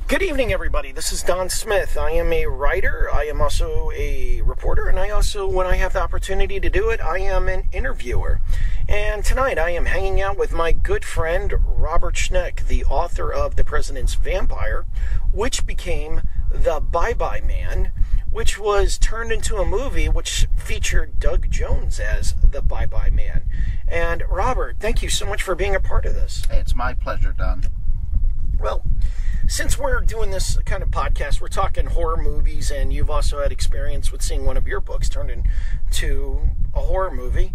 Good evening, everybody. This is Don Smith. I am a writer. I am also a reporter, and I also, when I have the opportunity to do it, I am an interviewer. And tonight I am hanging out with my good friend, Robert Schneck, the author of The President's Vampire, which became The Bye-Bye Man, which was turned into a movie which featured Doug Jones as the Bye-Bye Man. And Robert, thank you so much for being a part of this. It's my pleasure, Don. Well, since we're doing this kind of podcast, we're talking horror movies, and you've also had experience with seeing one of your books turned into a horror movie.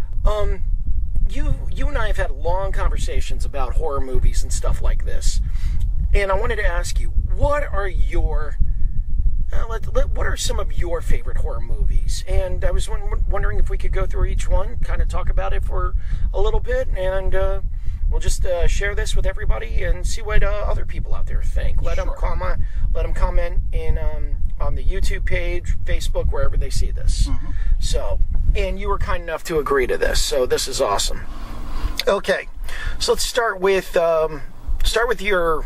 You and I have had long conversations about horror movies and stuff like this, and I wanted to ask you, what are some of your favorite horror movies? And I was wondering if we could go through each one, kind of talk about it for a little bit, and we'll just share this with everybody and see what other people out there think. Let them comment in on the YouTube page, Facebook, wherever they see this. Mm-hmm. So, and you were kind enough to agree to this, so this is awesome. Okay, so let's start with your.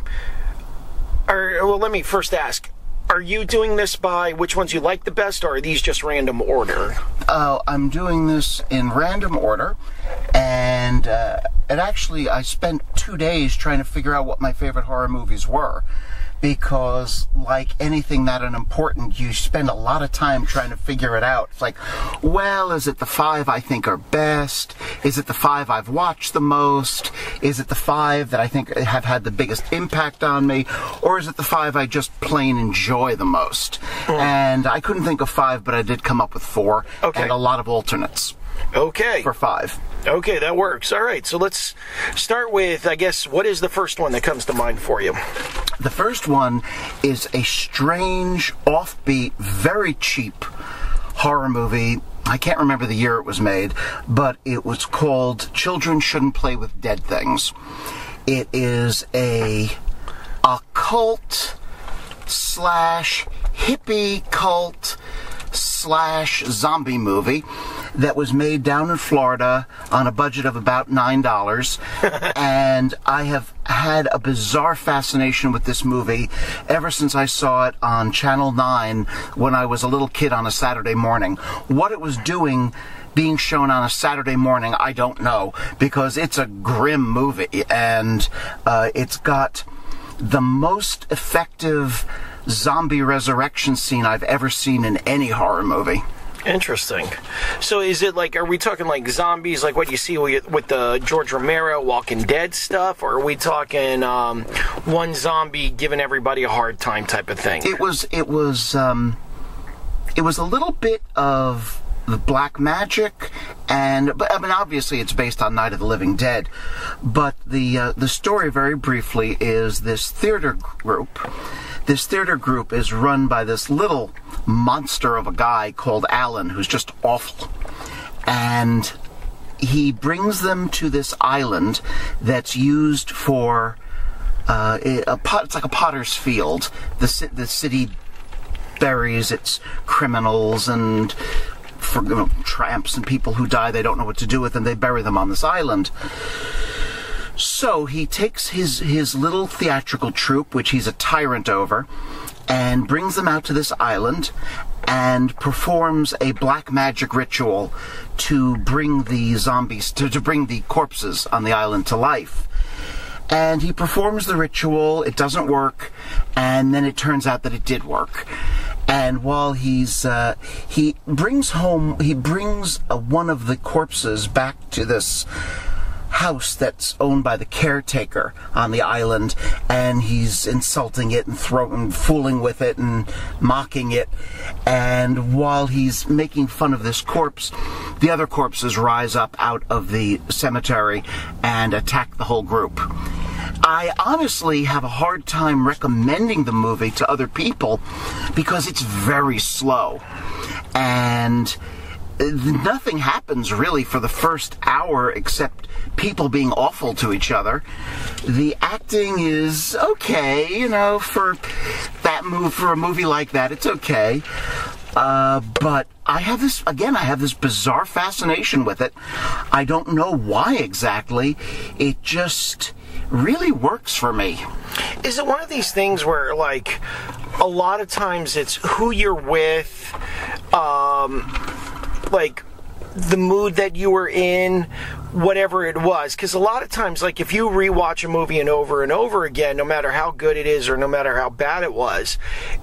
Well, let me first ask: are you doing this by which ones you like the best, or are these just random order? I'm doing this in random order, and actually I spent 2 days trying to figure out what my favorite horror movies were, because like anything that unimportant, you spend a lot of time trying to figure it out. It's like, well, is it the 5 I think are best? Is it the 5 I've watched the most? Is it the 5 that I think have had the biggest impact on me? Or is it the 5 I just plain enjoy the most? And I couldn't think of 5, but I did come up with 4, and a lot of alternates. Okay. For 5. Okay, that works. All right, so let's start with, I guess, what is the first one that comes to mind for you? The first one is a strange, offbeat, very cheap horror movie. I can't remember the year it was made, but it was called Children Shouldn't Play with Dead Things. It is a occult / hippie cult / zombie movie that was made down in Florida on a budget of about $9. And I have had a bizarre fascination with this movie ever since I saw it on Channel 9 when I was a little kid on a Saturday morning. What it was doing being shown on a Saturday morning, I don't know, because it's a grim movie, and it's got the most effective zombie resurrection scene I've ever seen in any horror movie. Interesting. So is it like, are we talking like zombies, like what you see with the George Romero Walking Dead stuff, or are we talking one zombie giving everybody a hard time type of thing? It was a little bit of the black magic, but I mean, obviously it's based on Night of the Living Dead, but the story, very briefly, is this theater group. This theater group is run by this little monster of a guy called Alan, who's just awful. And he brings them to this island that's used for it's like a potter's field. The city buries its criminals and tramps and people who die they don't know what to do with, and they bury them on this island. So he takes his little theatrical troupe, which he's a tyrant over, and brings them out to this island and performs a black magic ritual to bring the zombies, to bring the corpses on the island to life. And he performs the ritual, it doesn't work, and then it turns out that it did work. And while he brings one of the corpses back to this house that's owned by the caretaker on the island, and he's insulting it and fooling with it and mocking it. And while he's making fun of this corpse, the other corpses rise up out of the cemetery and attack the whole group. I honestly have a hard time recommending the movie to other people because it's very slow, and nothing happens really for the first hour except people being awful to each other. The acting is okay, for a movie like that, it's okay. But I have this bizarre fascination with it. I don't know why exactly. It just really works for me. Is it one of these things where, like, a lot of times it's who you're with, like, the mood that you were in, whatever it was? Because a lot of times, like, if you rewatch a movie and over again, no matter how good it is or no matter how bad it was,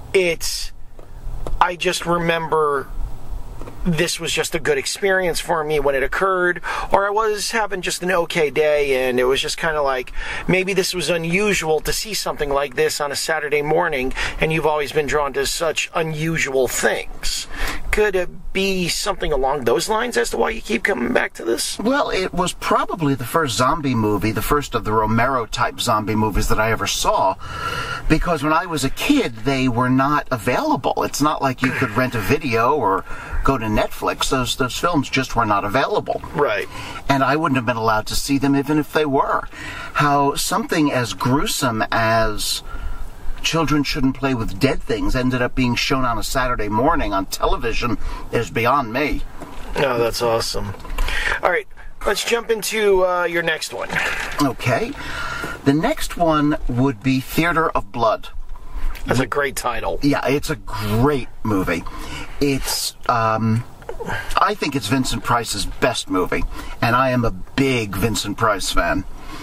I just remember this was just a good experience for me when it occurred, or I was having just an okay day, and it was just kind of like, maybe this was unusual to see something like this on a Saturday morning, and you've always been drawn to such unusual things. Could it be something along those lines as to why you keep coming back to this? Well, it was probably the first zombie movie, the first of the Romero-type zombie movies that I ever saw, because when I was a kid, they were not available. It's not like you could rent a video or go to Netflix. Those films just were not available. Right. And I wouldn't have been allowed to see them even if they were. How something as gruesome as Children Shouldn't Play with Dead Things ended up being shown on a Saturday morning on television is beyond me. Oh, that's awesome. All right, let's jump into your next one. Okay. The next one would be Theater of Blood. That's a great title. Yeah, it's a great movie. It's, I think it's Vincent Price's best movie, and I am a big Vincent Price fan.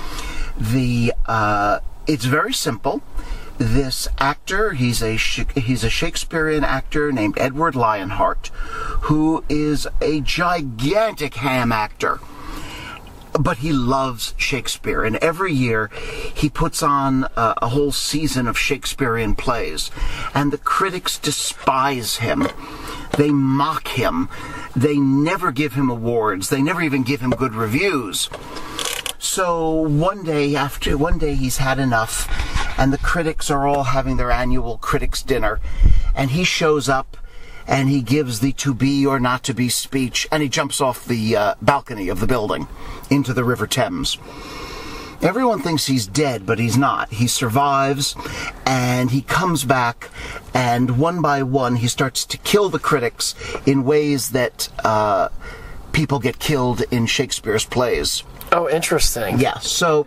It's very simple. This actor, he's a Shakespearean actor named Edward Lionheart, who is a gigantic ham actor. But he loves Shakespeare, and every year he puts on a whole season of Shakespearean plays, and the critics despise him. They mock him. They never give him awards. They never even give him good reviews. So one day he's had enough, and the critics are all having their annual critics' dinner, and he shows up, and he gives the to be or not to be speech, and he jumps off the balcony of the building into the River Thames. Everyone thinks he's dead, but he's not. He survives, and he comes back, and one by one he starts to kill the critics in ways that people get killed in Shakespeare's plays. Oh, interesting. Yeah, so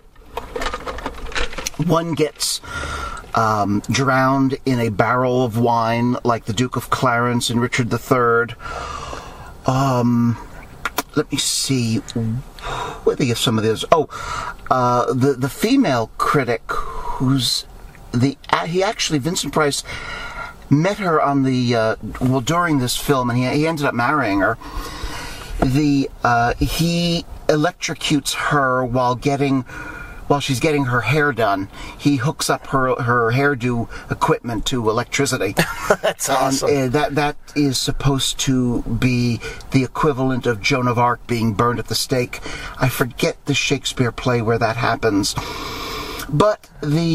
one gets drowned in a barrel of wine, like the Duke of Clarence and Richard III. Let me see. Where they give some of this? Oh, the female critic, Vincent Price met her on during this film, and he ended up marrying her. He electrocutes her while she's getting her hair done. He hooks up her hairdo equipment to electricity. That's awesome. And that is supposed to be the equivalent of Joan of Arc being burned at the stake. I forget the Shakespeare play where that happens. But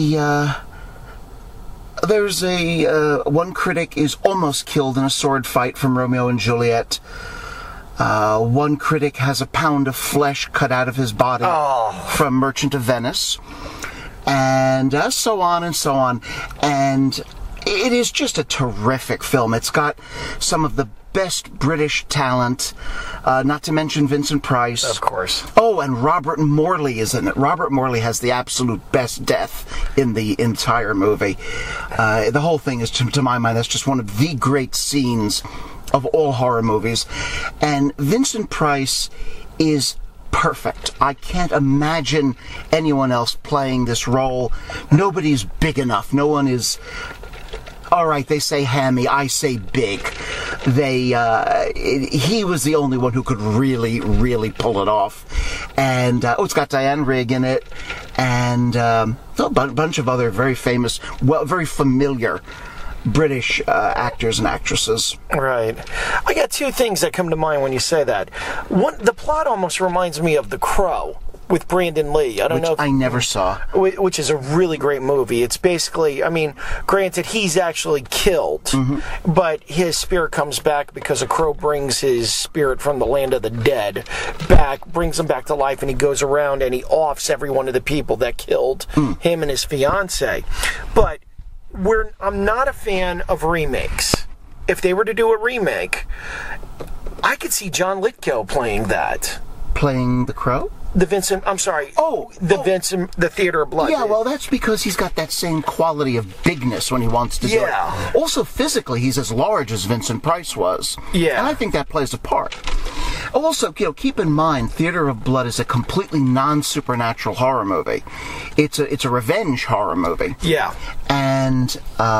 there's one critic is almost killed in a sword fight from Romeo and Juliet. One critic has a pound of flesh cut out of his body from Merchant of Venice, and so on and so on. And it is just a terrific film. It's got some of the best British talent, not to mention Vincent Price. Of course. Oh, and Robert Morley is in it. Robert Morley has the absolute best death in the entire movie. The whole thing is, to my mind, that's just one of the great scenes of all horror movies. And Vincent Price is perfect. I can't imagine anyone else playing this role. Nobody's big enough. No one is... All right, they say hammy, I say big. He was the only one who could really, really pull it off. And, it's got Diane Rigg in it, and a bunch of other very famous, very familiar British actors and actresses. Right. I got two things that come to mind when you say that. One, the plot almost reminds me of The Crow with Brandon Lee. I never saw. Which is a really great movie. It's basically, granted, he's actually killed, but his spirit comes back because a crow brings his spirit from the land of the dead back, brings him back to life, and he goes around and he offs every one of the people that killed him and his fiancée. But I'm not a fan of remakes. if they were to do a remake, I could see John Lithgow playing that. Playing the Crow? The Vincent, I'm sorry. Vincent, the Theater of Blood. Yeah, well, that's because he's got that same quality of bigness when he wants to do it. Also, physically, he's as large as Vincent Price was. Yeah. And I think that plays a part. Also, keep in mind, Theater of Blood is a completely non-supernatural horror movie. It's a revenge horror movie. Yeah. And,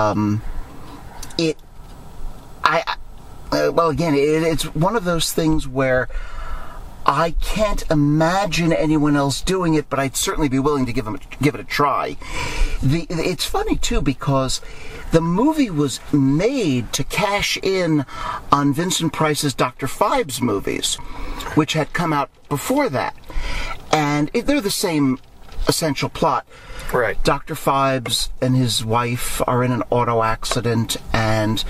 it's one of those things where I can't imagine anyone else doing it, but I'd certainly be willing to give it a try. It's funny, too, because the movie was made to cash in on Vincent Price's Dr. Phibes movies, which had come out before that. And they're the same essential plot. Right. Dr. Phibes and his wife are in an auto accident, and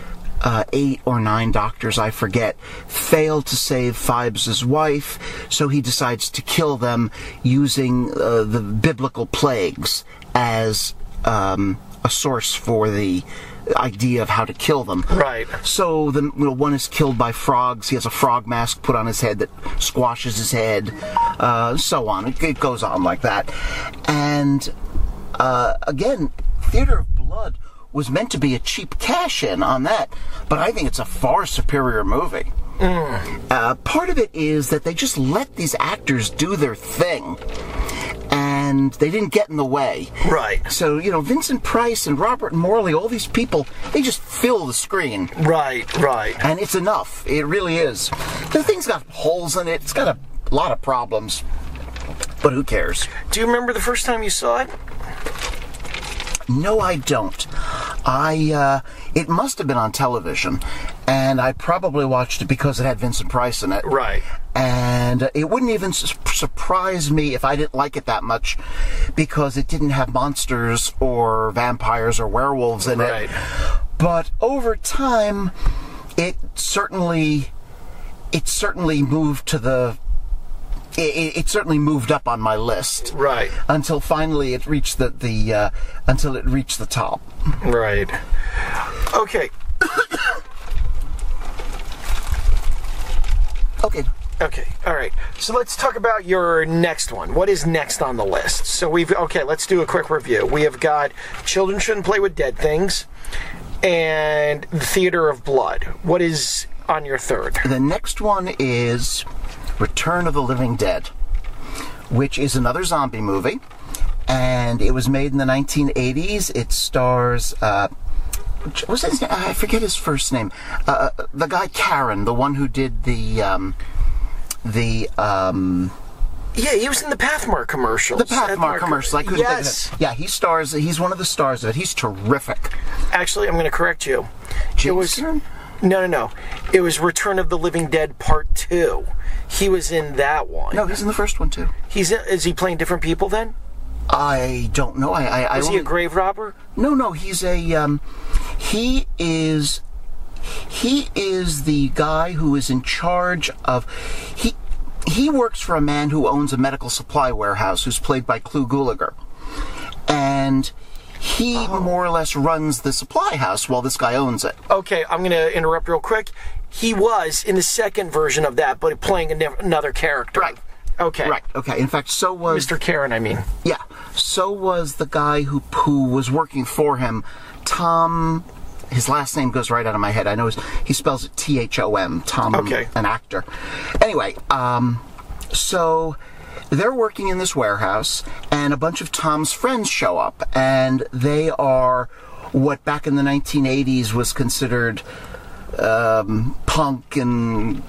8 or 9 doctors, I forget, fail to save Phibes' wife, so he decides to kill them using the biblical plagues as a source for the idea of how to kill them. Right. So one is killed by frogs. He has a frog mask put on his head that squashes his head, so on. It goes on like that. And again, Theater of Blood was meant to be a cheap cash-in on that, but I think it's a far superior movie. Part of it is that they just let these actors do their thing, and they didn't get in the way. Right. So, Vincent Price and Robert Morley, all these people, they just fill the screen. Right. And it's enough. It really is. The thing's got holes in it. It's got a lot of problems, but who cares? Do you remember the first time you saw it? No, I don't. It must have been on television, and I probably watched it because it had Vincent Price in it. Right. And it wouldn't even surprise me if I didn't like it that much, because it didn't have monsters or vampires or werewolves in it. But over time, it certainly moved to the... It certainly moved up on my list, right? Until finally it reached the top. Right. Okay. Okay. All right. So let's talk about your next one. What is next on the list? So let's do a quick review. We have got Children Shouldn't Play with Dead Things and The Theater of Blood. What is on your third? The next one is Return of the Living Dead, which is another zombie movie, and it was made in the 1980s. It stars, what's his name? I forget his first name. The guy Karen, the one who did yeah, he was in the Pathmark commercials. The Pathmark commercial. I couldn't think of it. Yeah, he's one of the stars of it. He's terrific. Actually, I'm going to correct you. James Karen? No. It was Return of the Living Dead Part 2. He was in that one. No, he's in the first one, too. Is he playing different people, then? I don't know. Is he a grave robber? No, he's a, he is the guy who is in charge of, he works for a man who owns a medical supply warehouse, who's played by Clu Gulager. And he more or less runs the supply house while this guy owns it. Okay, I'm going to interrupt real quick. He was in the second version of that, but playing another character. Right. Okay. Right. Okay. In fact, so was Mr. Karen, I mean. Yeah. So was the guy who was working for him, Tom. His last name goes right out of my head. I know he spells it Thom. Tom. Okay. An actor. Anyway, so they're working in this warehouse, and a bunch of Tom's friends show up, and they are what back in the 1980s was considered punk, and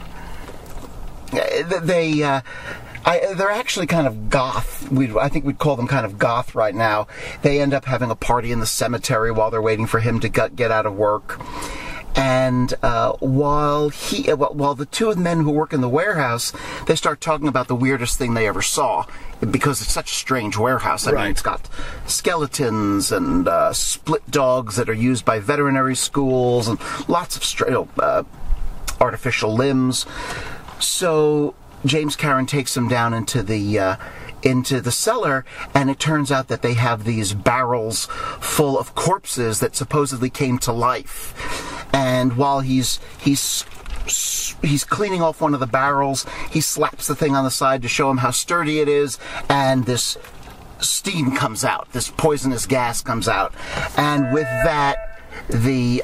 they're actually kind of goth. I think we'd call them kind of goth right now. They end up having a party in the cemetery while they're waiting for him to get out of work. And while the two of the men who work in the warehouse, they start talking about the weirdest thing they ever saw, because it's such a strange warehouse. I mean, it's got skeletons and split dogs that are used by veterinary schools, and lots of artificial limbs. So James Karen takes them down into the cellar, and it turns out that they have these barrels full of corpses that supposedly came to life. and while he's cleaning off one of the barrels, he slaps the thing on the side to show him how sturdy it is, and this steam comes out, this poisonous gas comes out, and with that the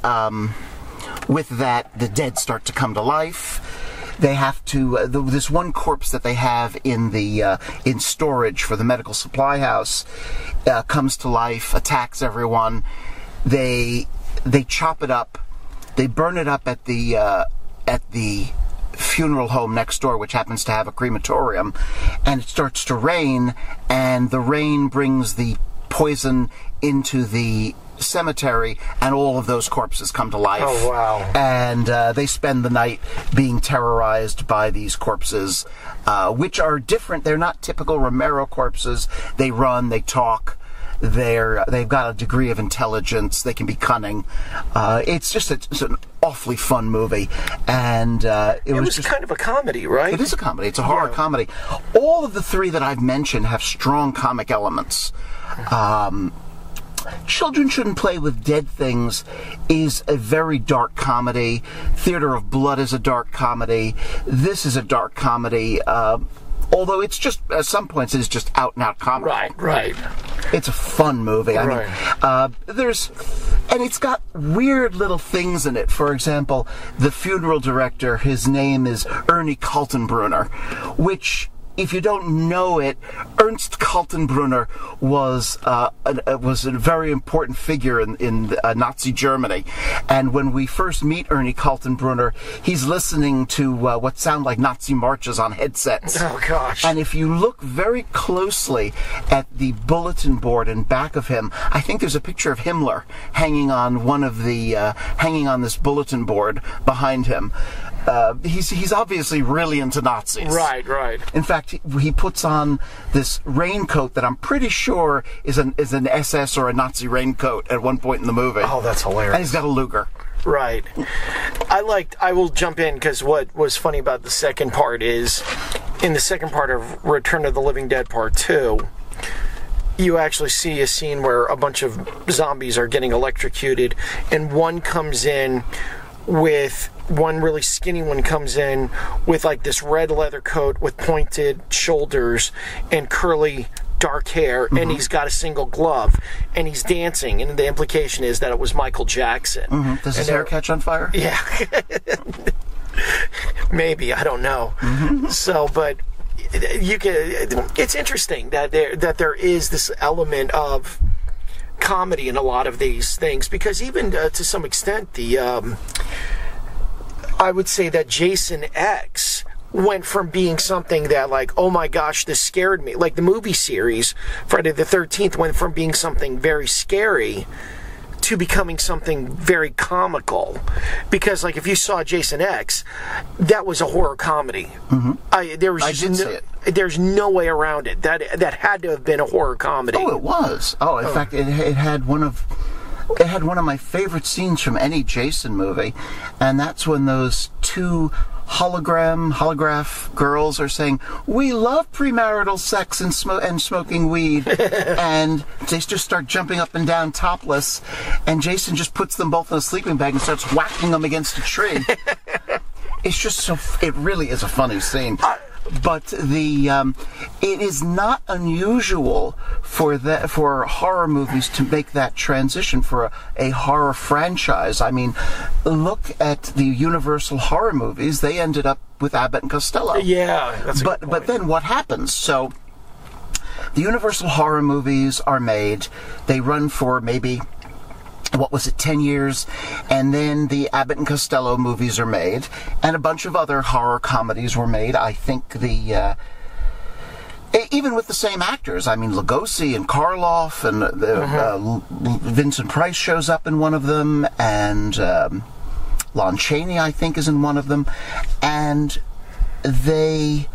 dead start to come to life. They have to this one corpse that they have in the in storage for the medical supply house comes to life, attacks everyone. They chop it up, they burn it up at the funeral home next door, which happens to have a crematorium, and it starts to rain, and the rain brings the poison into the cemetery, and all of those corpses come to life. Oh, wow. And they spend the night being terrorized by these corpses, which are different. They're not typical Romero corpses. They run, they talk, they've got a degree of intelligence, they can be cunning. It's an awfully fun movie, and it was kind of a comedy, right? It is a comedy. It's a horror comedy. All of the three that I've mentioned have strong comic elements. Children Shouldn't Play with Dead Things is a very dark comedy. Theater of Blood is a dark comedy. This is a dark comedy. Although it's just, at some points, it is just out-and-out comedy. Right. It's a fun movie. I mean, and it's got weird little things in it. For example, the funeral director, his name is Ernie Kaltenbrunner, which, if you don't know it, Ernst Kaltenbrunner was a very important figure in Nazi Germany. And when we first meet Ernie Kaltenbrunner, he's listening to what sound like Nazi marches on headsets. Oh, gosh. And if you look very closely at the bulletin board in back of him, I think there's a picture of Himmler hanging on hanging on this bulletin board behind him. He's obviously really into Nazis. Right. In fact, he puts on this raincoat that I'm pretty sure is an SS or a Nazi raincoat at one point in the movie. Oh, that's hilarious. And he's got a Luger. Right. I will jump in, because what was funny about the second part is, in the second part of Return of the Living Dead Part 2, you actually see a scene where a bunch of zombies are getting electrocuted, and one really skinny one comes in with like this red leather coat with pointed shoulders and curly dark hair, and he's got a single glove, and he's dancing, and the implication is that it was Michael Jackson. Does his hair catch on fire? Yeah. Maybe, I don't know. So, but it's interesting that there is this element of comedy in a lot of these things, because even to some extent I would say that Jason X went from being something that, like, oh my gosh, this scared me, like the movie series Friday the 13th went from being something very scary to becoming something very comical. Because, like, if you saw Jason X, that was a horror comedy. There's no way around it. That had to have been a horror comedy. Oh, it was. In fact, it had one of my favorite scenes from any Jason movie, and that's when those two holograph girls are saying, "We love premarital sex and smoking weed," and they just start jumping up and down topless, and Jason just puts them both in a sleeping bag and starts whacking them against a tree. It's just it really is a funny scene. But it is not unusual for horror movies to make that transition for a horror franchise. I mean, look at the Universal horror movies; they ended up with Abbott and Costello. Yeah, that's a good point. But then what happens? So the Universal horror movies are made; they run for maybe, 10 years, and then the Abbott and Costello movies are made, and a bunch of other horror comedies were made. I think even with the same actors. I mean, Lugosi and Karloff, and Vincent Price shows up in one of them, and Lon Chaney, I think, is in one of them, and they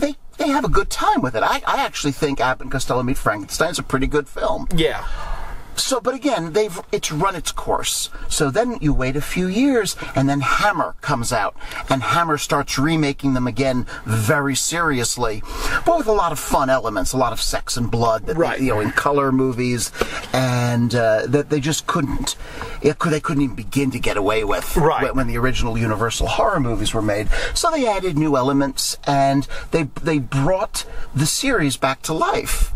have a good time with it. I actually think Abbott and Costello Meet Frankenstein is a pretty good film. Yeah. So, but again, it's run its course. So then you wait a few years, and then Hammer comes out, and Hammer starts remaking them again very seriously, but with a lot of fun elements, a lot of sex and blood, that in color movies, and that they just couldn't. They couldn't even begin to get away with when the original Universal horror movies were made. So they added new elements, and they brought the series back to life.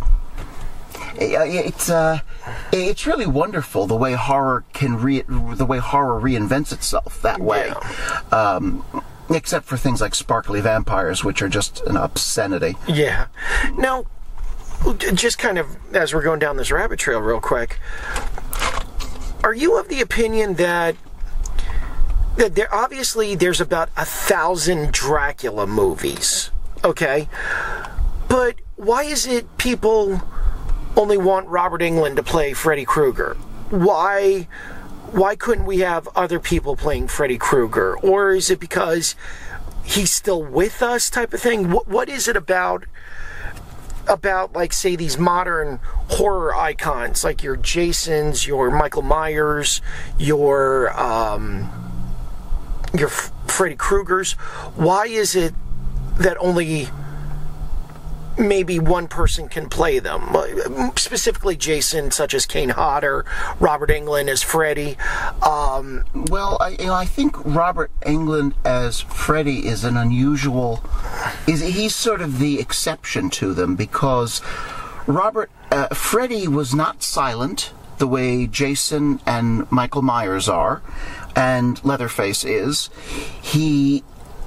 It's really wonderful the way horror reinvents itself that way. Yeah. Except for things like sparkly vampires, which are just an obscenity. Yeah. Now, just kind of as we're going down this rabbit trail real quick, are you of the opinion that there's about 1,000 Dracula movies, okay? But why is it people only want Robert Englund to play Freddy Krueger? Why couldn't we have other people playing Freddy Krueger? Or is it because he's still with us type of thing? What is it about like, say, these modern horror icons, like your Jasons, your Michael Myers, your Freddy Kruegers? Why is it that only maybe one person can play them? Specifically Jason, such as Kane Hodder, Robert Englund as Freddy. Well, I think Robert Englund as Freddy is an unusual. He's sort of the exception to them, because Freddy was not silent the way Jason and Michael Myers are, and Leatherface is. He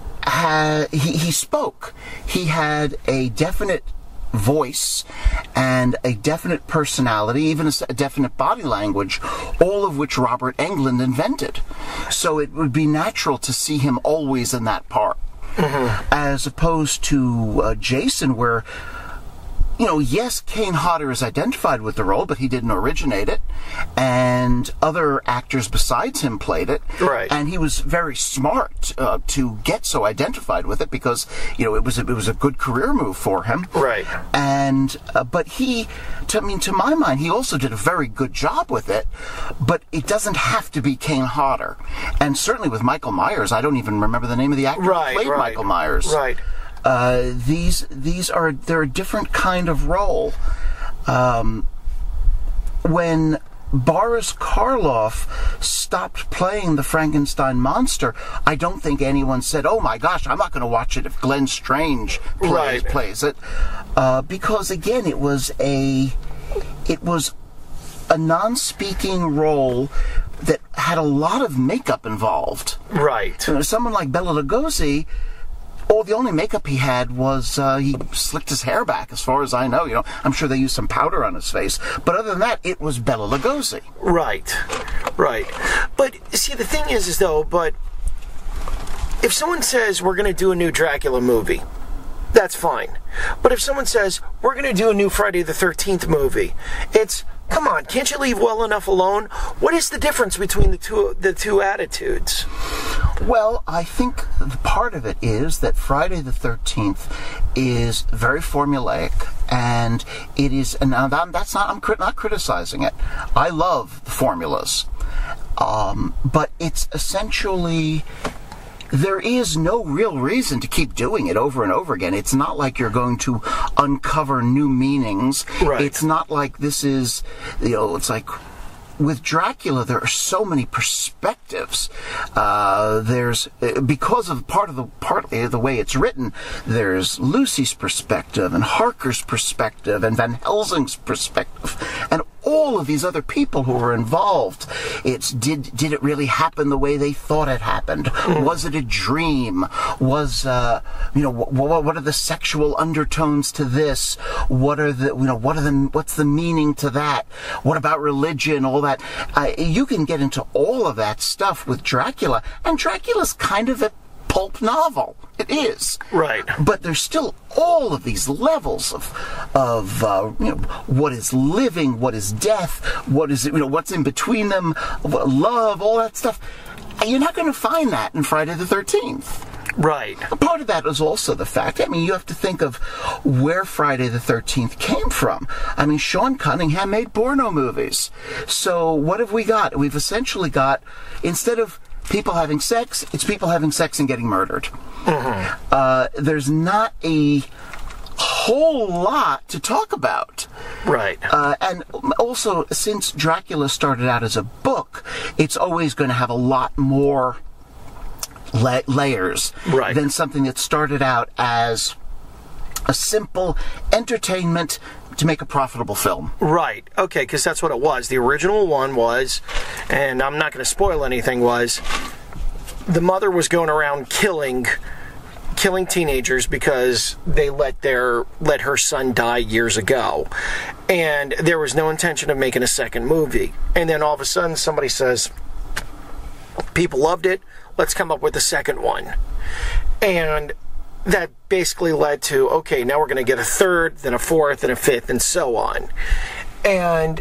spoke. He had a definite voice and a definite personality, even a definite body language, all of which Robert Englund invented. So it would be natural to see him always in that part. Mm-hmm. As opposed to Jason, where, yes, Kane Hodder is identified with the role, but he didn't originate it, and other actors besides him played it. Right. And he was very smart to get so identified with it, because it was a good career move for him. Right. And but to my mind, he also did a very good job with it. But it doesn't have to be Kane Hodder, and certainly with Michael Myers, I don't even remember the name of the actor who played Michael Myers. Right. They're a different kind of role. When Boris Karloff stopped playing the Frankenstein monster, I don't think anyone said, "Oh my gosh, I'm not going to watch it if Glenn Strange plays it," because again, it was a non-speaking role that had a lot of makeup involved. Right. Someone like Bela Lugosi, the only makeup he had was he slicked his hair back, as far as I know. I'm sure they used some powder on his face. But other than that, it was Bela Lugosi. Right. But, see, the thing is though, but if someone says we're going to do a new Dracula movie, that's fine. But if someone says we're going to do a new Friday the 13th movie, it's, come on, can't you leave well enough alone? What is the difference between the two attitudes? Well, I think part of it is that Friday the 13th is very formulaic, and it is, and now I'm not criticizing it. I love the formulas, but it's essentially, there is no real reason to keep doing it over and over again. It's not like you're going to uncover new meanings. Right. It's not like this is, it's like, with Dracula, there are so many perspectives. There's, because of partly the way it's written, there's Lucy's perspective and Harker's perspective and Van Helsing's perspective and all of these other people who were involved. It's did it really happen the way they thought it happened? Was it a dream? Was what are the sexual undertones to this? What's the meaning to that? What about religion? All that. You can get into all of that stuff with Dracula, and Dracula's kind of a pulp novel. It is. Right. But there's still all of these levels of what is living, what is death, what is what's in between them, love, all that stuff. And you're not going to find that in Friday the 13th. Right. Part of that is also the fact, I mean, you have to think of where Friday the 13th came from. I mean, Sean Cunningham made porno movies. So what have we got? We've essentially got, instead of people having sex, it's people having sex and getting murdered. Mm-hmm. There's not a whole lot to talk about. Right. And also, since Dracula started out as a book, it's always going to have a lot more layers than something that started out as a simple entertainment to make a profitable film. Right. Okay, because that's what it was. The original one was, and I'm not going to spoil anything, was the mother was going around killing teenagers because they let her son die years ago, and there was no intention of making a second movie. And then all of a sudden somebody says, people loved it, let's come up with a second one. And that basically led to, okay, now we're going to get a third, then a fourth, and a fifth, and so on. And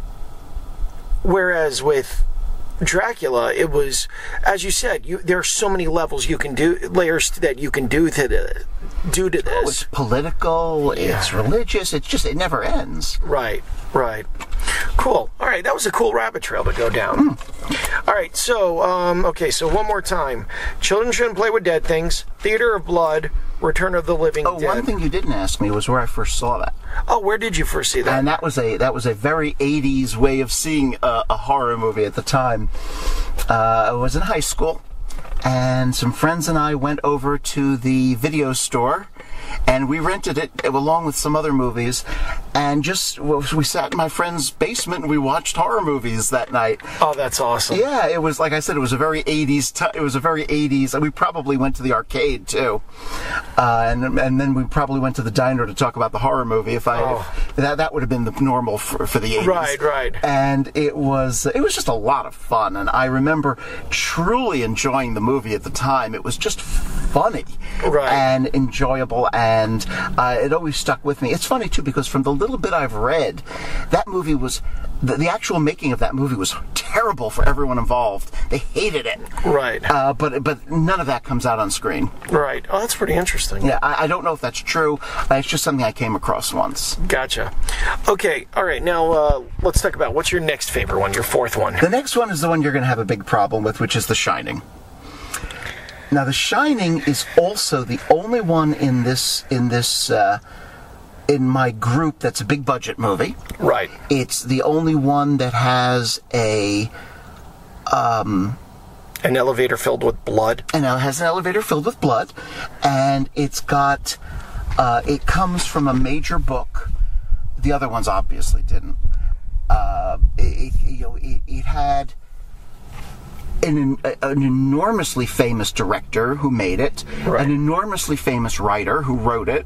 whereas with Dracula, it was, as you said, there are so many levels you can do, layers that you can do to this. Oh, it's political, it's religious, it never ends. Right. Cool. All right, that was a cool rabbit trail to go down. All right, so, so one more time. Children Shouldn't Play with Dead Things, Theater of Blood, Return of the Living Dead. One thing you didn't ask me was where I first saw that. Oh, where did you first see that? And that was a very 80s way of seeing a horror movie at the time. I was in high school, and some friends and I went over to the video store, and we rented it along with some other movies, and we sat in my friend's basement and we watched horror movies that night. Oh, that's awesome. Yeah, it was, like I said, it was a very 80s, and we probably went to the arcade too. And then we probably went to the diner to talk about the horror movie. That would have been the normal for the 80s. Right. And it was just a lot of fun, and I remember truly enjoying the movie at the time. It was just funny and enjoyable, and it always stuck with me. It's funny too, because from the little bit I've read, that movie was the actual making of that movie was terrible for everyone involved. They hated it. Right. But none of that comes out on screen. Right. Oh, that's pretty interesting. Yeah, I don't know if that's true. It's just something I came across once. Gotcha. Okay. All right. Now let's talk about what's your next favorite one, your fourth one. The next one is the one you're going to have a big problem with, which is The Shining. Now, The Shining is also the only one in my group that's a big budget movie. Right. It's the only one that has an elevator filled with blood. And it has an elevator filled with blood, and it's got it comes from a major book. The other ones obviously didn't. It had an enormously famous director who made it, an enormously famous writer who wrote it.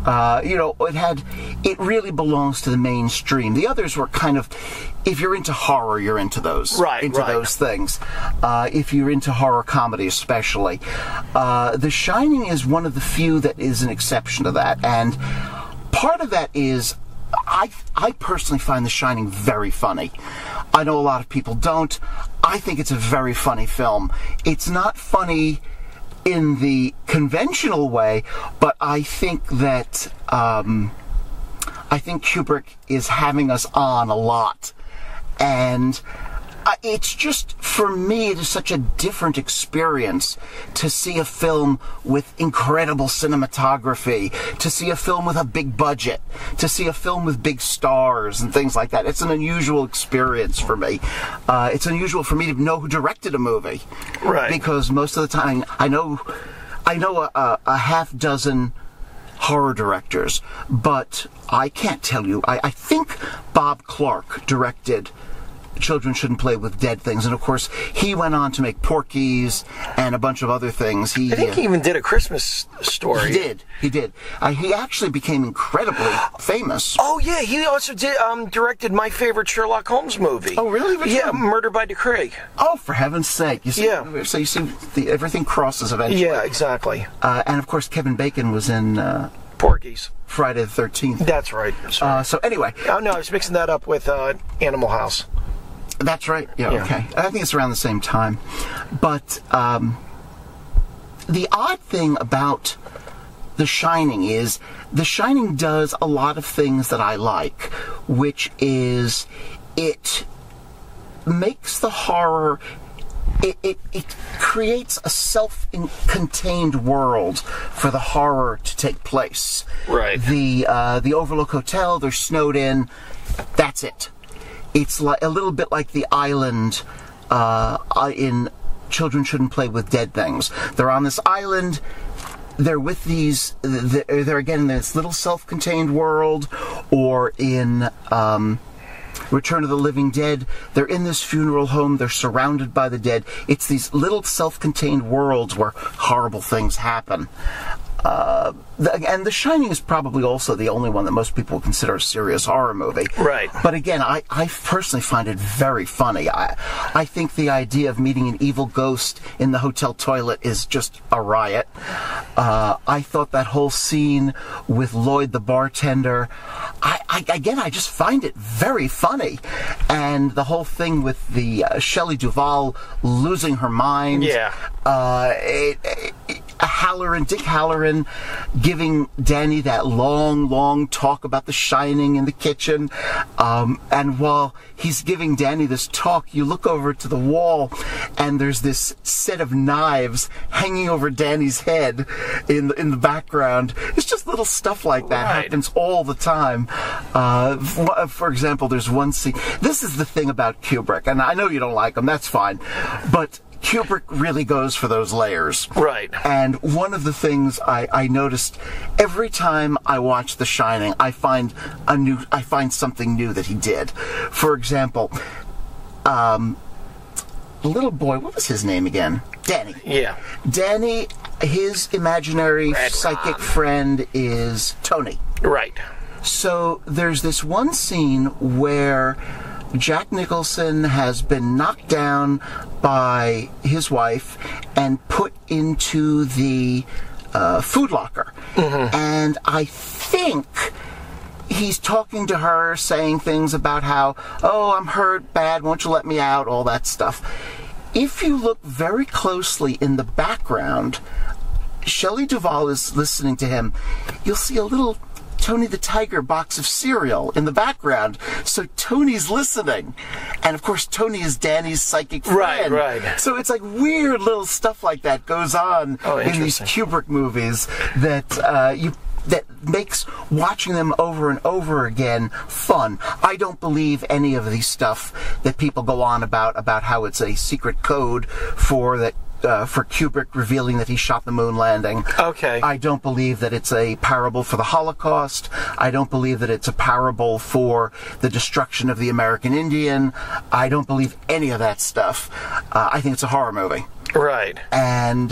It really belongs to the mainstream. The others were kind of, if you're into horror, you're into those, those things. If you're into horror comedy, especially, The Shining is one of the few that is an exception to that, and part of that is, I personally find The Shining very funny. I know a lot of people don't. I think it's a very funny film. It's not funny in the conventional way, but I think that Kubrick is having us on a lot, and it's just, for me, it is such a different experience to see a film with incredible cinematography, to see a film with a big budget, to see a film with big stars and things like that. It's an unusual experience for me. It's unusual for me to know who directed a movie. Right. Because most of the time, I know a half dozen horror directors, but I can't tell you. I think Bob Clark directed Children Shouldn't Play with Dead Things, and of course he went on to make Porky's and a bunch of other things. I think he even did A Christmas Story. He did. He actually became incredibly famous. Oh yeah, he also did directed my favorite Sherlock Holmes movie. Oh really? Which one? Murder by Decree. Oh, for heaven's sake! You see, so you see, everything crosses eventually. Yeah, exactly. And of course Kevin Bacon was in Porky's. Friday the 13th. That's right. So anyway. Oh no, I was mixing that up with Animal House. That's right. Yeah, okay. I think it's around the same time. But the odd thing about The Shining is The Shining does a lot of things that I like, which is it makes the horror... It creates a self-contained world for the horror to take place. Right. The Overlook Hotel, they're snowed in. That's it. It's like a little bit like the island in Children Shouldn't Play with Dead Things. They're on this island. They're with these. They're again in this little self-contained world, or in Return of the Living Dead, they're in this funeral home, they're surrounded by the dead. It's these little self-contained worlds where horrible things happen. And The Shining is probably also the only one that most people consider a serious horror movie. Right. But again, I personally find it very funny. I think the idea of meeting an evil ghost in the hotel toilet is just a riot. I thought that whole scene with Lloyd the bartender, I just find it very funny. And the whole thing with the Shelley Duvall losing her mind. Yeah. Dick Halloran giving Danny that long talk about The Shining in the kitchen. And while he's giving Danny this talk, you look over to the wall and there's this set of knives hanging over Danny's head in the background. It's just little stuff like that happens all the time. For example, there's one scene. This is the thing about Kubrick, and I know you don't like him, that's fine. But Kubrick really goes for those layers. Right. And one of the things I noticed every time I watch The Shining, I find something new that he did. For example, little boy, what was his name again? Danny. Yeah. Danny, his imaginary psychic friend is Tony. Right. So there's this one scene where Jack Nicholson has been knocked down by his wife and put into the food locker. Mm-hmm. And I think he's talking to her, saying things about how, oh, I'm hurt bad, won't you let me out, all that stuff. If you look very closely in the background, Shelley Duvall is listening to him. You'll see a little Tony the Tiger box of cereal in the background. So Tony's listening. And of course, Tony is Danny's psychic friend. Right. So it's like weird little stuff like that goes on in these Kubrick movies that that makes watching them over and over again fun. I don't believe any of these stuff that people go on about how it's a secret code for Kubrick revealing that he shot the moon landing. Okay. I don't believe that it's a parable for the Holocaust. I don't believe that it's a parable for the destruction of the American Indian. I don't believe any of that stuff. I think it's a horror movie. Right. And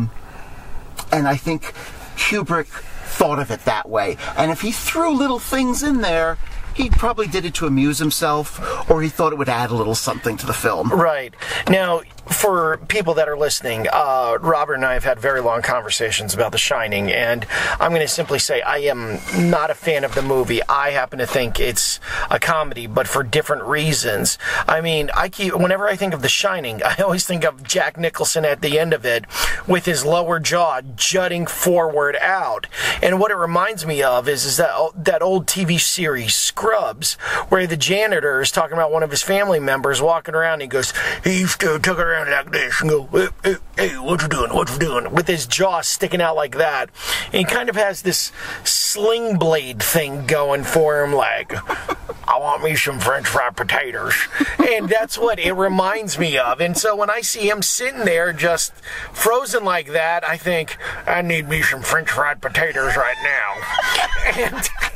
I think Kubrick thought of it that way. And if he threw little things in there, he probably did it to amuse himself, or he thought it would add a little something to the film. Right. Now, for people that are listening, Robert and I have had very long conversations about The Shining, and I'm going to simply say I am not a fan of the movie. I happen to think it's a comedy, but for different reasons. I mean, whenever I think of The Shining, I always think of Jack Nicholson at the end of it with his lower jaw jutting forward out. And what it reminds me of is that old TV series, Scrubs, where the janitor is talking about one of his family members walking around, and he goes, he used to tuck around like this and go, hey, what you doing, with his jaw sticking out like that. And he kind of has this sling blade thing going for him, like, I want me some French fried potatoes. And that's what it reminds me of. And so when I see him sitting there just frozen like that, I think, I need me some French fried potatoes right now.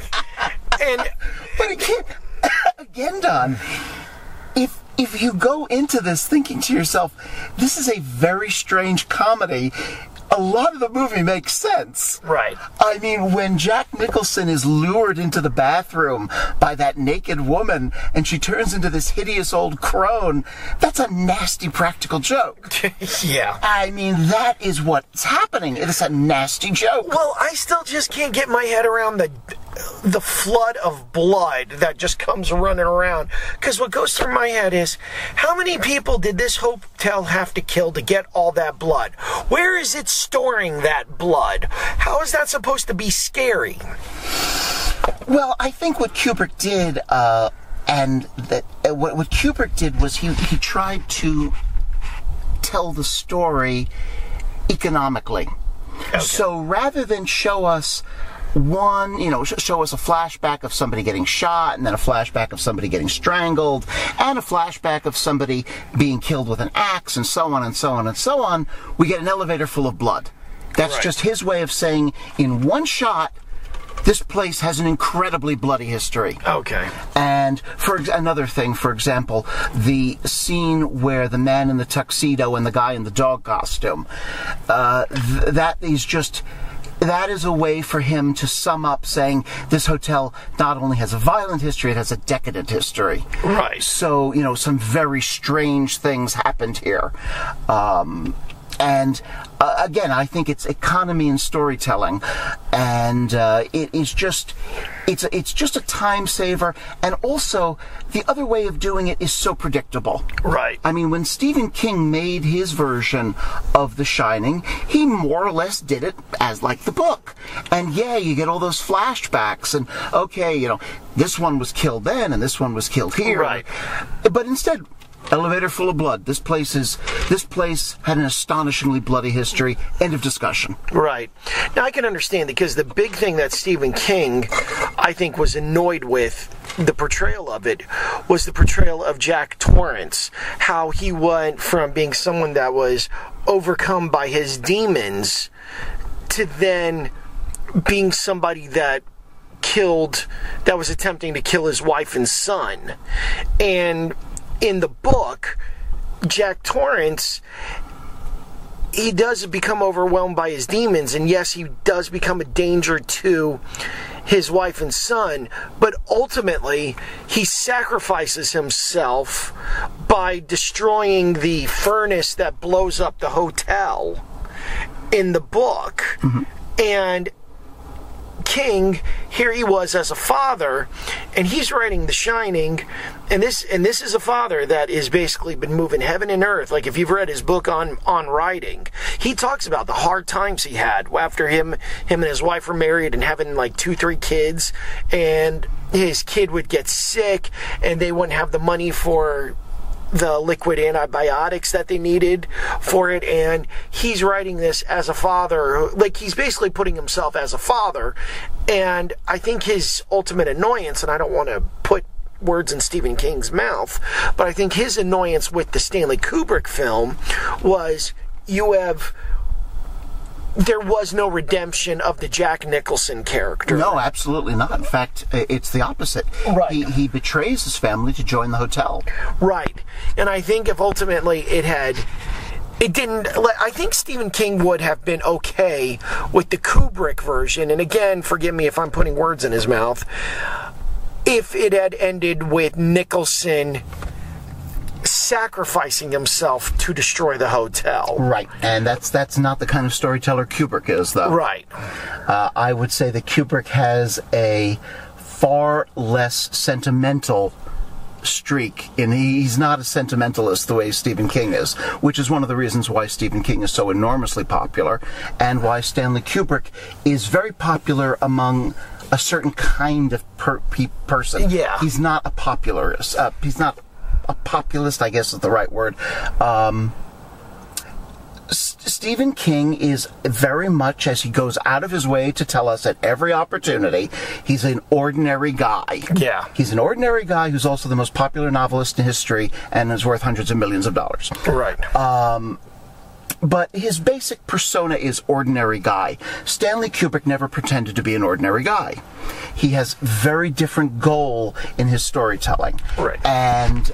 But again, Don, if you go into this thinking to yourself, this is a very strange comedy, a lot of the movie makes sense. Right. I mean, when Jack Nicholson is lured into the bathroom by that naked woman and she turns into this hideous old crone, that's a nasty practical joke. Yeah. I mean, that is what's happening. It is a nasty joke. Well, I still just can't get my head around the flood of blood that just comes running around. Because what goes through my head is, how many people did this hotel have to kill to get all that blood? Where is it storing that blood? How is that supposed to be scary? Well, I think what Kubrick did, what Kubrick did was he tried to tell the story economically. Okay. So rather than show us show us a flashback of somebody getting shot, and then a flashback of somebody getting strangled, and a flashback of somebody being killed with an axe, and so on and so on and so on, we get an elevator full of blood. That's just his way of saying, in one shot, this place has an incredibly bloody history. Okay. And for another thing, for example, the scene where the man in the tuxedo and the guy in the dog costume, that is a way for him to sum up saying this hotel not only has a violent history, it has a decadent history. Right. So, some very strange things happened here. Again, I think it's economy in storytelling, and it's just a time saver, and also the other way of doing it is so predictable. Right. I mean, when Stephen King made his version of The Shining, he more or less did it as like the book, and you get all those flashbacks, and okay, this one was killed then, and this one was killed here. Right. But instead, elevator full of blood. This place had an astonishingly bloody history. End of discussion. Right. Now I can understand, because the big thing that Stephen King, I think, was annoyed with the portrayal of it was the portrayal of Jack Torrance. That he went from being someone that was overcome by his demons to then being somebody that was attempting to kill his wife and son. And in the book, Jack Torrance, he does become overwhelmed by his demons, and yes, he does become a danger to his wife and son, but ultimately, he sacrifices himself by destroying the furnace that blows up the hotel in the book. Mm-hmm. And King, here he was as a father, and he's writing The Shining, and this is a father that has basically been moving heaven and earth. Like, if you've read his book on writing, he talks about the hard times he had after him and his wife were married and having like 2-3 kids, and his kid would get sick and they wouldn't have the money for the liquid antibiotics that they needed for it, and he's writing this as a father, like he's basically putting himself as a father. And I think his ultimate annoyance, and I don't want to put words in Stephen King's mouth, but I think his annoyance with the Stanley Kubrick film was there was no redemption of the Jack Nicholson character. No, absolutely not. In fact, it's the opposite. Right. He betrays his family to join the hotel. Right. And I think if ultimately I think Stephen King would have been okay with the Kubrick version, and again, forgive me if I'm putting words in his mouth, if it had ended with Nicholson sacrificing himself to destroy the hotel. Right, and that's not the kind of storyteller Kubrick is, though. Right. I would say that Kubrick has a far less sentimental streak, and he's not a sentimentalist the way Stephen King is, which is one of the reasons why Stephen King is so enormously popular, and why Stanley Kubrick is very popular among a certain kind of person. Yeah. He's not a popularist. He's not a populist, I guess is the right word. Stephen King is very much, as he goes out of his way to tell us at every opportunity, he's an ordinary guy. Yeah. He's an ordinary guy who's also the most popular novelist in history and is worth hundreds of millions of dollars. Right. But his basic persona is ordinary guy. Stanley Kubrick never pretended to be an ordinary guy. He has very different goal in his storytelling. Right. And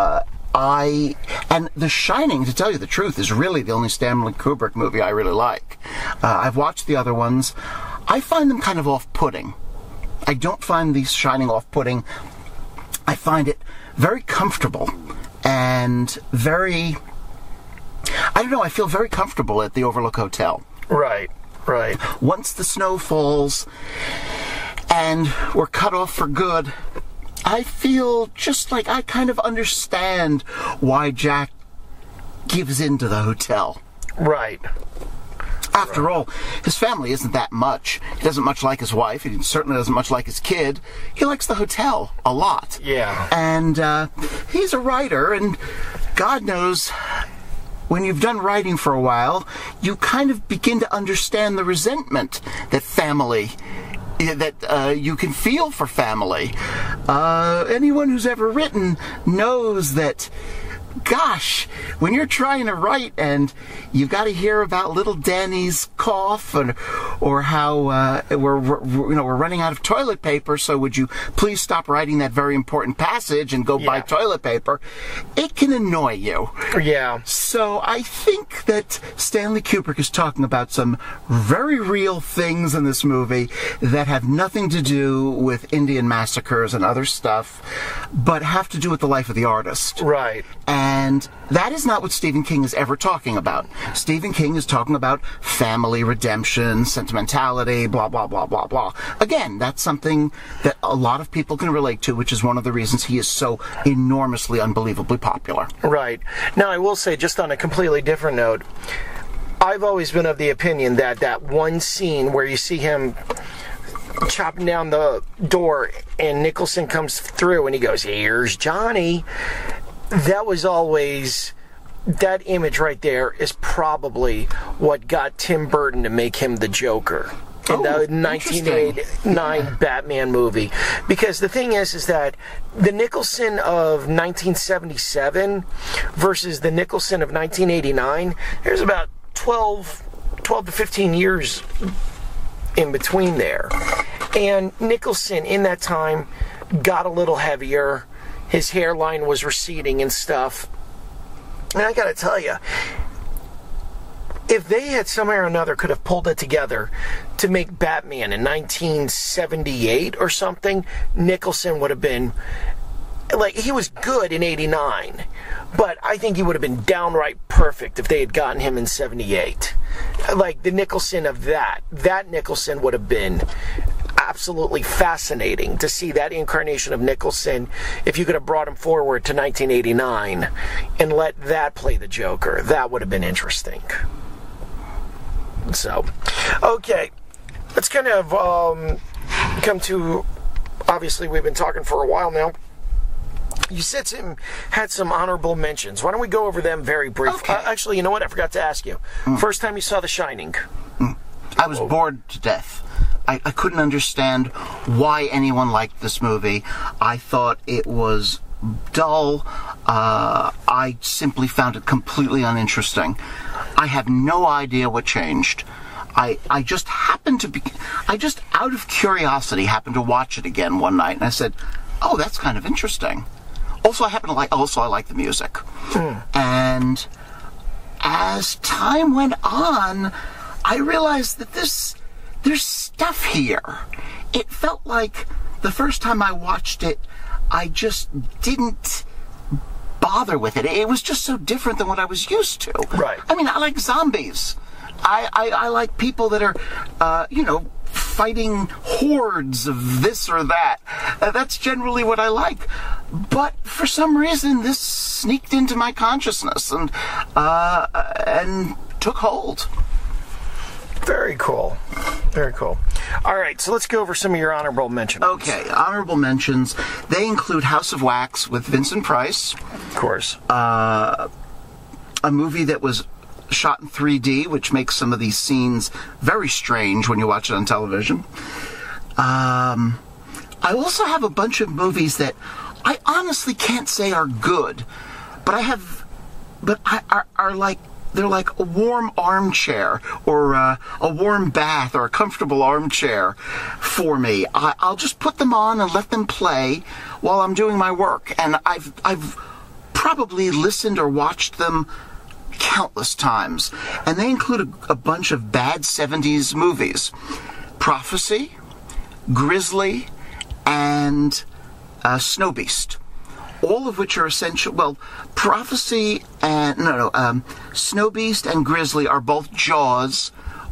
The Shining, to tell you the truth, is really the only Stanley Kubrick movie I really like. I've watched the other ones. I find them kind of off-putting. I don't find The Shining off-putting. I find it very comfortable and very... I don't know, I feel very comfortable at the Overlook Hotel. Right, right. Once the snow falls, and were cut off for good, I feel just like I kind of understand why Jack gives in to the hotel. Right. After all, his family isn't that much. He doesn't much like his wife. He certainly doesn't much like his kid. He likes the hotel a lot. Yeah. And he's a writer, and God knows, when you've done writing for a while, you kind of begin to understand the resentment that you can feel for family. Anyone who's ever written knows that, gosh, when you're trying to write and you've got to hear about little Danny's cough or how we're running out of toilet paper, so would you please stop writing that very important passage and go buy toilet paper, it can annoy you. Yeah. So I think that Stanley Kubrick is talking about some very real things in this movie that have nothing to do with Indian massacres and other stuff, but have to do with the life of the artist. Right. And that is not what Stephen King is ever talking about. Stephen King is talking about family, redemption, sentimentality, blah, blah, blah, blah, blah. Again, that's something that a lot of people can relate to, which is one of the reasons he is so enormously, unbelievably popular. Right. Now, I will say, just on a completely different note, I've always been of the opinion that that one scene where you see him chopping down the door and Nicholson comes through and he goes, "Here's Johnny," that was always, that image right there is probably what got Tim Burton to make him the Joker in the 1989 Batman movie. Because the thing is that the Nicholson of 1977 versus the Nicholson of 1989, there's about 12 to 15 years in between there. And Nicholson in that time got a little heavier. His hairline was receding and stuff. And I gotta tell you, if they had somehow or another could have pulled it together to make Batman in 1978 or something, Nicholson would have been, like, he was good in 89, but I think he would have been downright perfect if they had gotten him in 78. Like, the Nicholson of that Nicholson would have been absolutely fascinating to see that incarnation of Nicholson, if you could have brought him forward to 1989 and let that play the Joker. That would have been interesting. So, okay, let's kind of come to, obviously we've been talking for a while now. You said had some honorable mentions. Why don't we go over them very briefly? Okay. Actually, you know what? I forgot to ask you. First time you saw The Shining. I was bored to death. I couldn't understand why anyone liked this movie. I thought it was dull. I simply found it completely uninteresting. I have no idea what changed. I just happened to out of curiosity, happened to watch it again one night, and I said, "Oh, that's kind of interesting." Also, I like the music. And as time went on, I realized that there's stuff here. It felt like the first time I watched it, I just didn't bother with it. It was just so different than what I was used to. Right. I mean, I like zombies. I like people that are, fighting hordes of this or that. That's generally what I like. But for some reason, this sneaked into my consciousness and took hold. Very cool. Very cool. All right, so let's go over some of your honorable mentions. Okay, honorable mentions. They include House of Wax with Vincent Price. Of course. A movie that was shot in 3D, which makes some of these scenes very strange when you watch it on television. I also have a bunch of movies that I honestly can't say are good, but are like, they're like a warm armchair or a warm bath or a comfortable armchair for me. I'll just put them on and let them play while I'm doing my work, and I've probably listened or watched them countless times, and they include a bunch of bad 70s movies: Prophecy, Grizzly, and Snow Beast, all of which are essential. Well, Prophecy and Snow Beast and Grizzly are both Jaws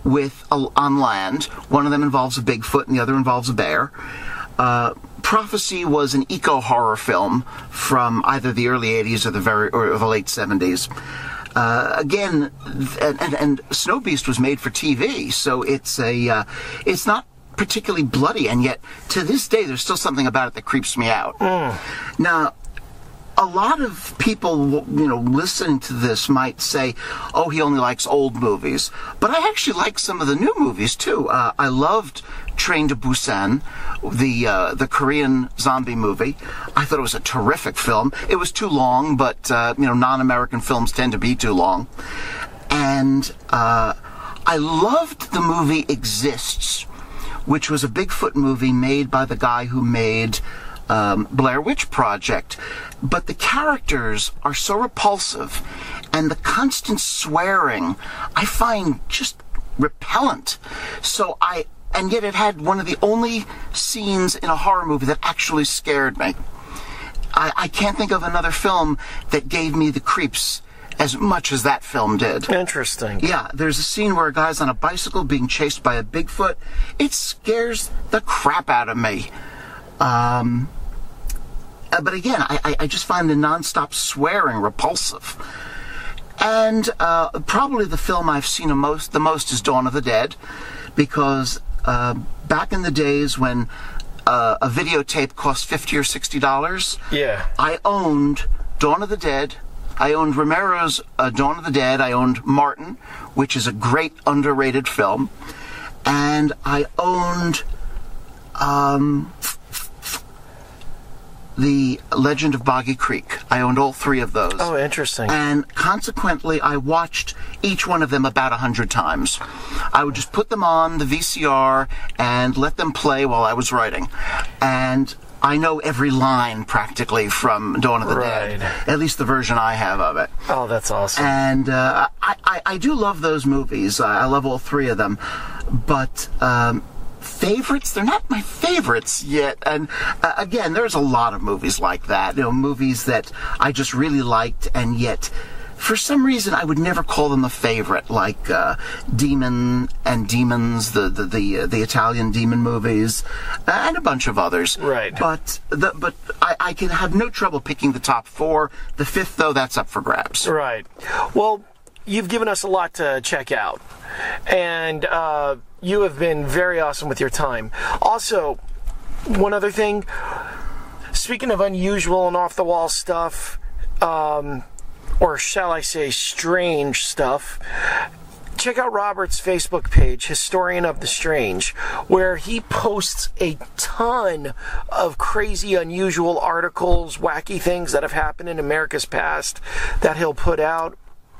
on land. One of them involves a Bigfoot and the other involves a bear. Prophecy was an eco-horror film from either the early 80s or the late 70s. Again, and Snow Beast was made for TV, so it's not particularly bloody, and yet to this day there's still something about it that creeps me out. Now, a lot of people, listening to this might say, oh, he only likes old movies. But I actually like some of the new movies, too. I loved Train to Busan, the Korean zombie movie. I thought it was a terrific film. It was too long, but, non-American films tend to be too long. And I loved the movie Exists, which was a Bigfoot movie made by the guy who made Blair Witch Project. But the characters are so repulsive, and the constant swearing I find just repellent. And yet it had one of the only scenes in a horror movie that actually scared me. I can't think of another film that gave me the creeps as much as that film did. Interesting. Yeah, there's a scene where a guy's on a bicycle being chased by a Bigfoot. It scares the crap out of me. But again, I just find the nonstop swearing repulsive. And probably the film I've seen the most is Dawn of the Dead, because back in the days when a videotape cost $50 or $60, yeah, I owned Dawn of the Dead. I owned Romero's Dawn of the Dead. I owned Martin, which is a great underrated film, and I owned The Legend of Boggy Creek. I owned all three of those. Oh, interesting. And consequently, I watched each one of them about 100 times. I would just put them on the VCR and let them play while I was writing. And I know every line, practically, from Dawn of the Dead. At least the version I have of it. Oh, that's awesome. And I do love those movies. I love all three of them. But favorites? They're not my favorites yet. And again, there's a lot of movies like that. Movies that I just really liked, and yet for some reason I would never call them a favorite, like Demon and Demons, the Italian demon movies, and a bunch of others. Right. But I can have no trouble picking the top four. The fifth, though, that's up for grabs. Right. Well, you've given us a lot to check out, and you have been very awesome with your time. Also, one other thing, speaking of unusual and off-the-wall stuff, or shall I say strange stuff, check out Robert's Facebook page, Historian of the Strange, where he posts a ton of crazy, unusual articles, wacky things that have happened in America's past that he'll put out.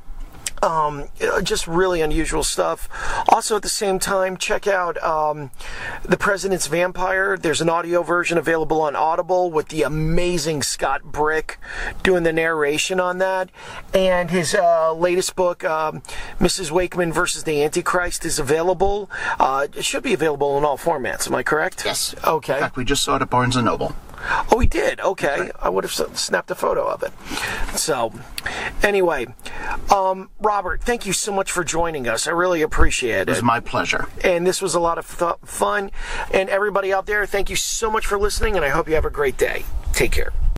Just really unusual stuff. Also, at the same time, check out The President's Vampire. There's an audio version available on Audible with the amazing Scott Brick doing the narration on that. And his latest book, Mrs. Wakeman versus the Antichrist, is available. It should be available in all formats. Am I correct? Yes. Okay. In fact, we just saw it at Barnes & Noble. Oh, he did? Okay. I would have snapped a photo of it. So, anyway, Robert, thank you so much for joining us. I really appreciate it. It was my pleasure. And this was a lot of fun. And everybody out there, thank you so much for listening, and I hope you have a great day. Take care.